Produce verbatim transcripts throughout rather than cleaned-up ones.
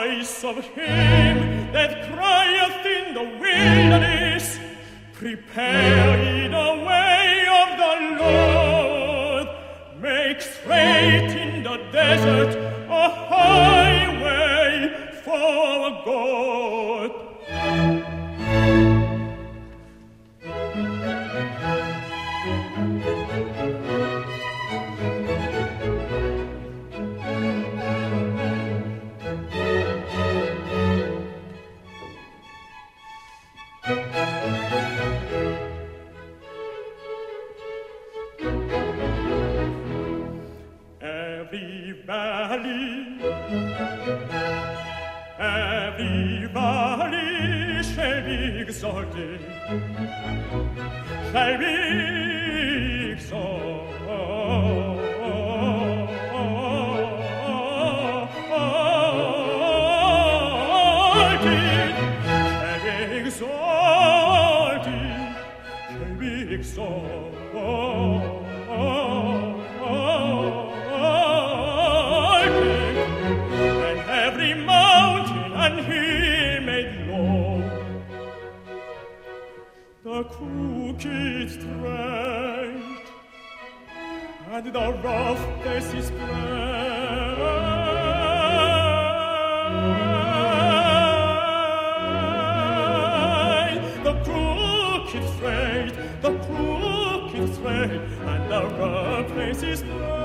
voice of him that crieth in the wilderness, prepare ye the way of the Lord, make straight in the desert a highway for God. Every valley, every valley shall be exalted, shall be exalted, shall be exalted, shall be exalted. The crooked straight, and the rough places plain. The crooked straight, the crooked straight, and the rough places plain.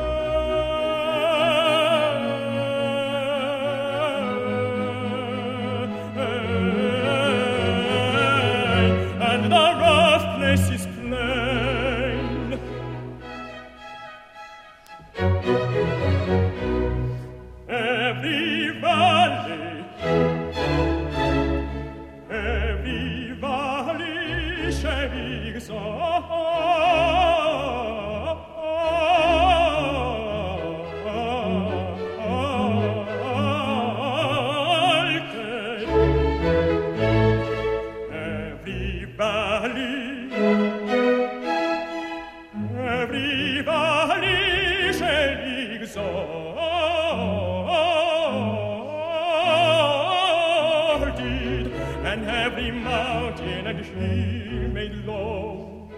Is plain. Every valley, every valley shall be exalted. Every valley, every valley shall be exalted, and every mountain and hill made low.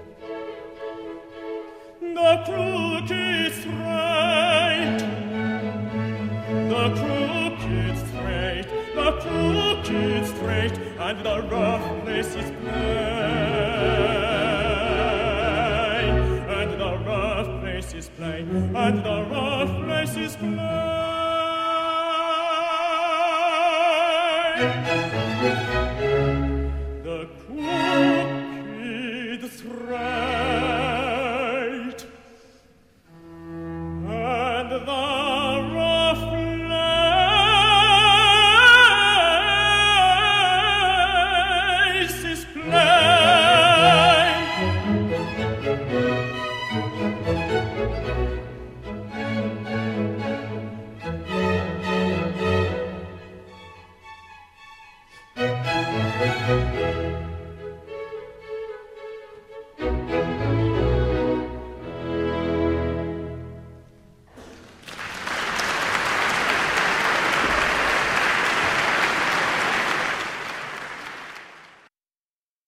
The crooked straight, the crooked straight, the crooked straight, and the rough places plain, and the rough places plain, and the rough places plain. The crooked straight,